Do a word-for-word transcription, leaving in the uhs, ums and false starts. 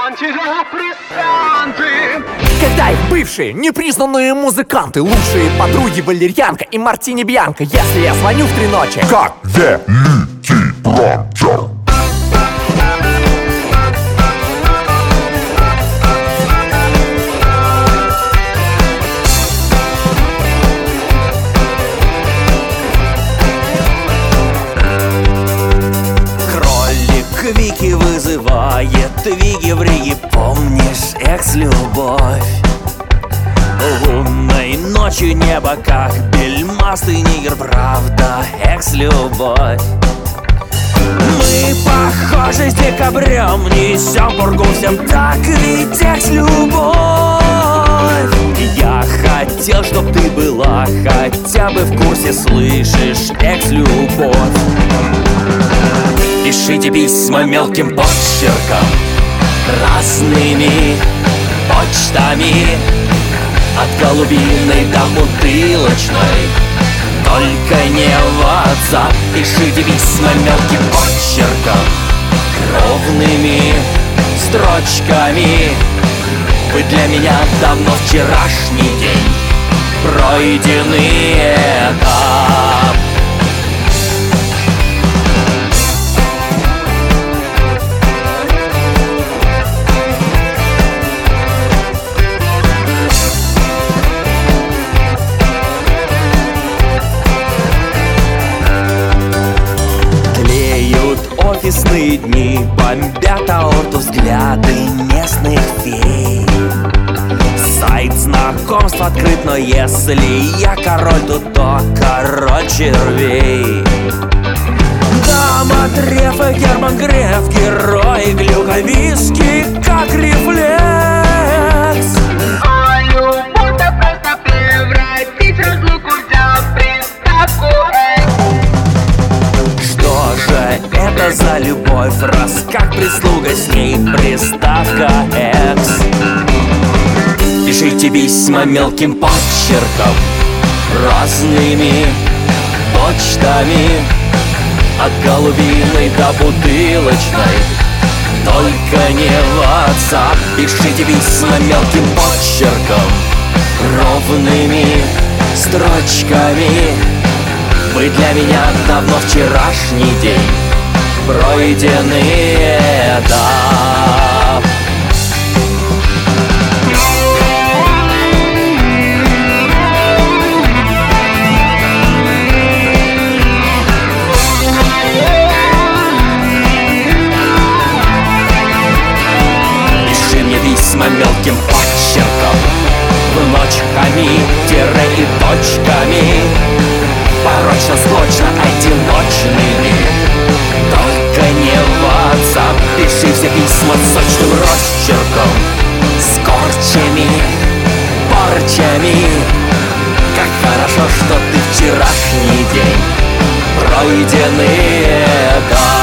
антидепрессанты. Когда их бывшие, непризнанные музыканты, лучшие подруги Валерьянка и Мартини Бьянка. Если я звоню в три ночи, как великий пранчер. Вики вызывает Виги в Риге, помнишь экс-любовь? Лунной ночью небо как бельмастый нигер, правда, экс-любовь. Мы похожи с декабрем, несем пургу всем, так ведь экс-любовь. Я хотел, чтоб ты была хотя бы в курсе, слышишь, экс-любовь. Пишите письма мелким почерком, разными почтами, от голубиной до бутылочной, только не в WhatsApp. Пишите письма мелким почерком, ровными строчками. Вы для меня давно вчерашний день, пройденный этап. Офисные дни бомбят аорту взгляды местных фей. Сайт знакомств открыт, но если я король, то то король червей. Дама Трефа, Герман Греф, герой глюка, виски как рефлекс. А любовь-то просто превратить разлуку в приставку экс. Что же это за любовь, раз как прислуга, с ней приставка экс? Пишите письма мелким почерком, разными почтами, от голубиной до бутылочной, только не в WhatsApp. Пишите письма мелким почерком, ровными строчками. Вы для меня давно вчерашний день, пройденный этап. Пиши мне письма мелким почерком, в ночь хами, тире и точками, порочно, склочно, одиночными, только не в WhatsApp. Пиши все письма сочным росчерком, с корчами, порчами. Как хорошо, что ты вчерашний день, пройденный этап.